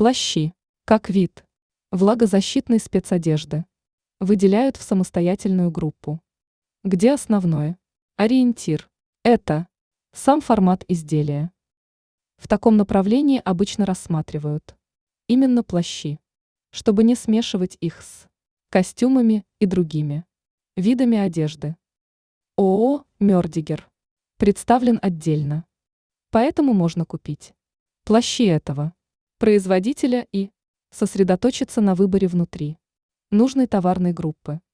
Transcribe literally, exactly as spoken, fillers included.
Плащи, как вид влагозащитной спецодежды, выделяют в самостоятельную группу, где основной ориентир – это сам формат изделия. В таком направлении обычно рассматривают именно плащи, чтобы не смешивать их с костюмами и другими видами одежды. ООО «Мёрдигер» представлен отдельно, поэтому можно купить плащи этого производителя и сосредоточиться на выборе внутри нужной товарной группы.